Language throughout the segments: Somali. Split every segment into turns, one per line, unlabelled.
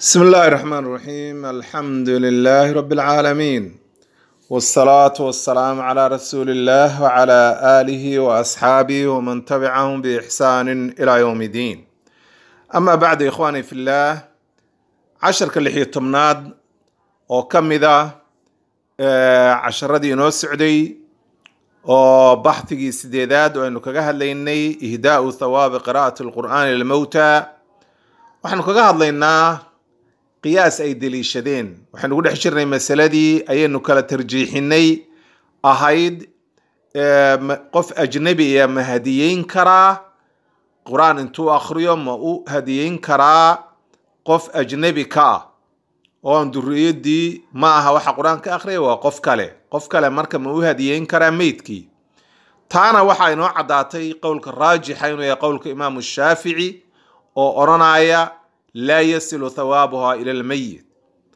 بسم الله الرحمن الرحيم الحمد لله رب العالمين والصلاة والسلام على رسول الله وعلى آله وأصحابه ومن تبعهم بإحسان إلى يوم الدين. أما بعد إخواني في الله، عشر كاللحية تمناد وكم إذا عشر دي نوسعدي وبحثي سديداد وأنه كجهل ليني إهداء ثواب قراءة القرآن للموتى، وحن كجهل لينا قياس أي دليشدين. وحن نقول حشرنا مسألة دي أينو كلا ترجيحني أهيد قف أجنبي يا مهديين كرا قرآن انتو آخر يوم ما هديين كرا قف أجنبي كا وان دريد دي معها وحا قرآن كآخر وقف كلا مركب ما هديين كرا ميتكي تانا وحا ينوع عداتي قولك الراجح يا قولك إمام الشافعي أو أرنايا لا يصل ثوابها إلى الميت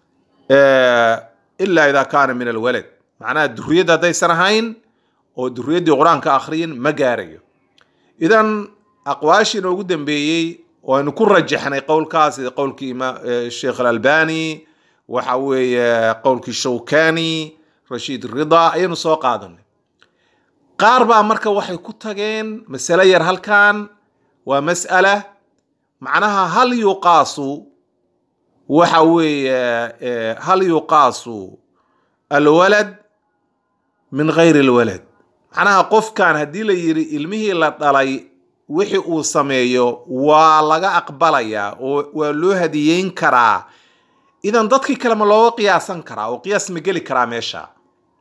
إلا إذا كان من الولد. معناه الدرية داي سنهين ودرية دي قرآن كآخرين مقارية. إذن أقواشي نوجد بيي ونكون رجحنا قول كاسي قولك الشيخ الألباني وحوي قولك الشوكاني رشيد الرضا أي نسوق هذا قاربة مركة وحي كتاجين مسألة يرهل كان ومسألة معناها هل يقاس الولد من غير الولد. معناها قف كان هدي لي علمه لا دلي وحي او سميو ولغا اقبليا ولو هديين كرا. اذا ددكي كلمه لو قياسن كرا وقياس مجلي كرا ميشا.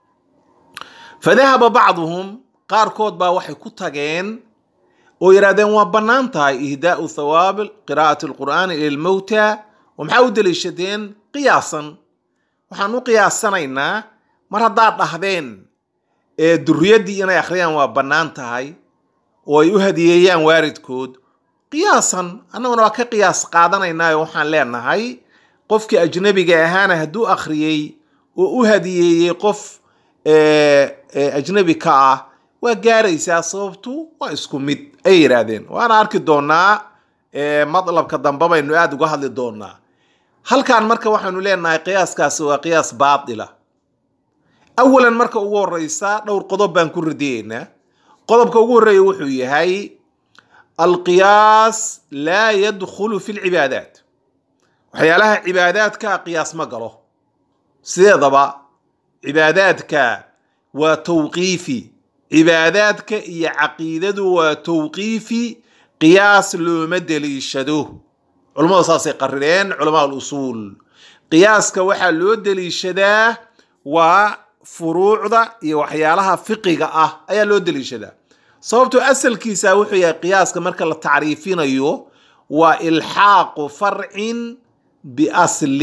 فذهب بعضهم قاركود با وحي كتاجين ويرادين وبنانتها إهداء ثواب قراءة القرآن إلى الموتى ومحاود للشدين قياسا. وحانو قياسنا مرضات لحظين الدرية دي أنا يخريان وبنانتها ويهديان وارد كود قياسا. أنا ونوكي قياس قادنا إنا يوحان لنا هاي قفك أجنبي جاهانا هدو أخريي وأهديي قف أجنبي كاه وقاريسا صوبتو واسكو ميد اي رادين. وانا اركي دونا مطلب كدنبابا انو اد uga hadli doona. halkan marka waxaanu leenahay qiyaaskaas waa qiyaas baatila. awalan marka ugu horeysa dhowr qodob baan ku rideeyna. qodobka ugu horeeya wuxuu yahay القياس لا يدخل في العبادات. waxyaalaha cibaadaadka qiyaas ma galo. sideedaba cibaadaadka waa tawqiifi. عباداتك إيا عقيدة وتوقيفي قياس لو مدلي الشدو. علماء أساس يقررين علماء الأصول قياسك وحا لو دلي الشدا وفروع ذا يوحيالها فقه أي لو دلي الشدا. صوبتو أسل كيسا وحيا قياسك مركا التعريفين أيو وإلحاق فرع بأصل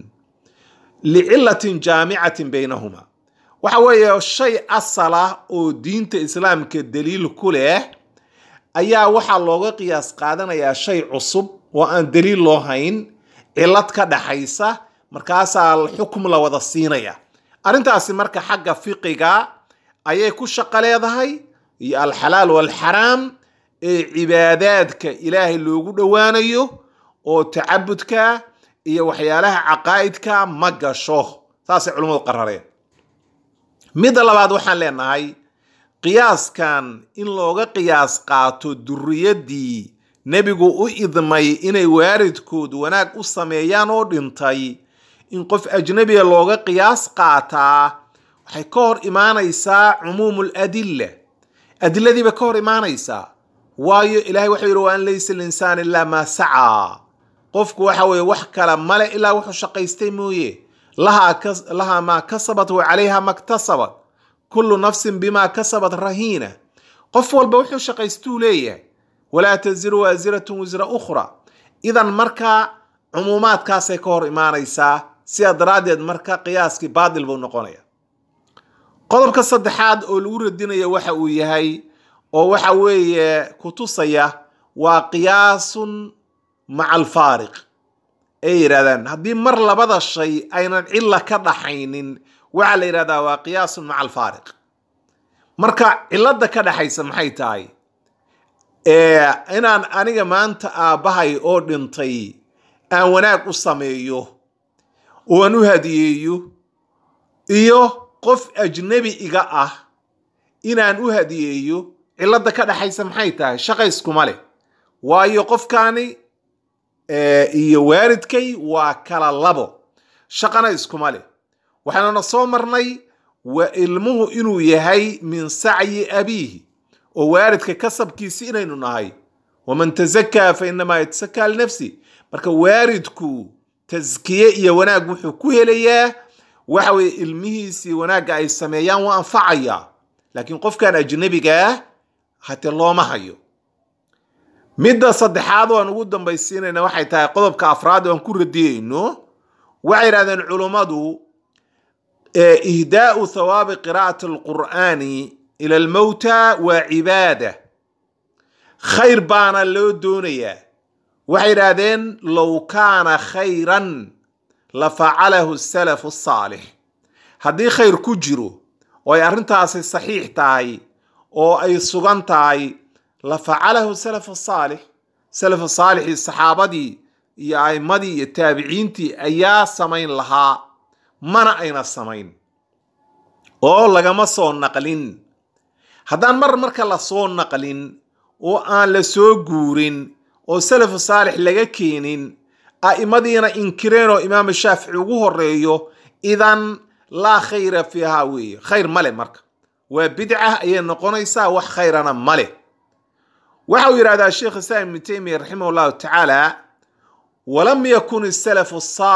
لعلة جامعة بينهما. waxa weeye shay asal ah oo diinta islaamka daliil ku leh ayaa waxa looga qiyaas qaadanayaa shay cusub oo aan daliil loo hayn cilad ka dhaxaysa markaas xukm la wada siinaya. arintaasi marka xagga fiqiga ayay ku shaqo leedahay iyo al halal wal haram ee cibaadaadka ilaahay loogu dhawaanayo oo taabudka iyo waxyaalaha aqaaidka ma gasho. taas culimadu qarareen. midda labaad waxaan leenahay qiyaaskan in looga qiyaas qaato duriyadii nebigu u idmay inay waaridkood wanaag u sameeyaan oo dhintay in qof ajnabiga looga qiyaas qaataa waxay ka hor imaanaysaa cumuumul adilla. adilladiiba ka hor imaanaysaa waayo ilaahay wuxuu yidhi wa an laysa linsaan ilaa maa sacaa. qofku waxa weeye wax kale male ilaa wuxuu shaqaystay mooye. لها ما كسبت وعليها ما اكتسبت كل نفس بما كسبت رهينة. قف والبوحو شقيستو ليه ولا تزر وازرة وزر أخرى. إذا مركا عمومات كاسي كور إيمان إيسا سياد راديد مركا قياسكي بادل بونقونيا. قضب كالصدحاد أولور الدين يوحا ويهي ووحا ويه كتوصية وقياس مع الفارق. ay yiraahdaan haddii mar labada shay aynan cilla ka dhaxaynin waxa la yiraahdaa waa qiyaas maca alfaariq. marka cilada ka dhaxaysa maxay tahay? inaan aniga maanta aabahay oo dhintay aan wanaag u sameeyo oo aan u hadiyeeyo iyo qof ajnabi iga ah inaan u hadiyeeyo cilada ka dhaxaysa maxay tahay shaqo iskuma leh waayo qofkaani iyo waalidkay waa kala labo shaqana iskuma leh waxaana soo marnay wa ilmuhu inuu yahay min sacyi abiihi oo waalidka kasabkiisa inaynu nahay waman tazakkaa fa inamaa yatasakkaa linafsi marka waalidku tazkiye iyo wanaag wuxuu ku helayaa waxa weeye ilmihiisii wanaagga ay sameeyaan waa anfacaya laakiin qofkan ajnabiga ah hate looma hayo midda saddexaad oo aan ugu dambaysiinayna waxay tahay qodobka afraad oo aan ku radiyeyno waxay yidhahdeen culummadu ihdaa'u thawaabi qiraa'ati alqur'aani ila almawta waa cibaada khayr baana loo doonayaa waxay yidhaahdeen low kaana khayran lafacalahu salafu asaalix haddii khayr ku jiro oo ay arrintaasi saxiix tahay oo ay sugan tahay lafacalahu salafu asaalix salafu saalixii saxaabadii iyo a'imadii iyo taabiciintii ayaa samayn lahaa mana ayna samayn oo lagama soo naqlin haddaan marka la soo naqlin oo aan la soo guurin oo salafu saalix laga keenin a'imadiina inkireen oo imaam shaafici ugu horeeyo idan laa khayra fiiha weeye khayr male marka waa bidca ayay noqonaysaa wax khayrana male waxa uu yidhahdaa sheekh islaam ibnu taymiya raximah allahu tacaala walam yakun salafu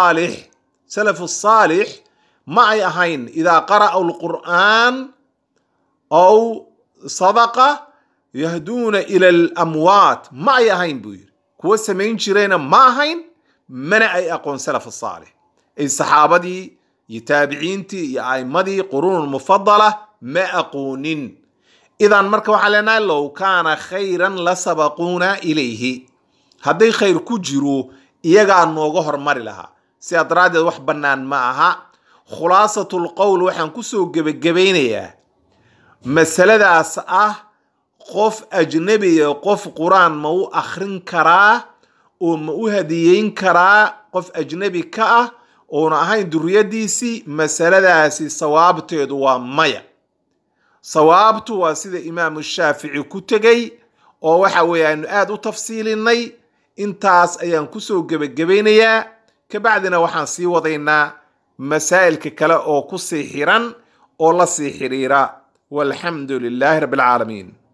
saalix ma ay ahayn idaa qara'u alqur'aan aw sadaqa yahduuna ila alamwaat ma ay ahayn buu yidhi kuwa samayn jirayna ma ahayn mana ay aqoon salaf saalix ay saxaabadii iyo taabiciintii iyo a'imadii quruun mufadala ma aqoonin idan marka waxaan leenahay low kaana khayran la sabaquuna ilayhi hadday khayr ku jiro iyagaa nooga hormari lahaa sidaa daraaddeed wax bannaan ma aha khulaasatul qowl waxaan kusoo gebagabaynayaa masaladaas ah qof ajnabiya qof quraan ma u akhrin karaa oo ma u hadiyeyn karaa qof ajnabi ka ah oona ahayn duriyadiisii masaladaasi sawaabteedu waa maya sawaabtu waa sida imaamu shaafici ku tegey oo waxa weeye aynu aad u tafsiilinay intaas ayaan kusoo gebagabaynayaa kabacdina waxaan sii wadaynaa masaa'ilka kale oo ku sii xiran oo la sii xiriira walxamdu lilaahi rabbi alcaalamiin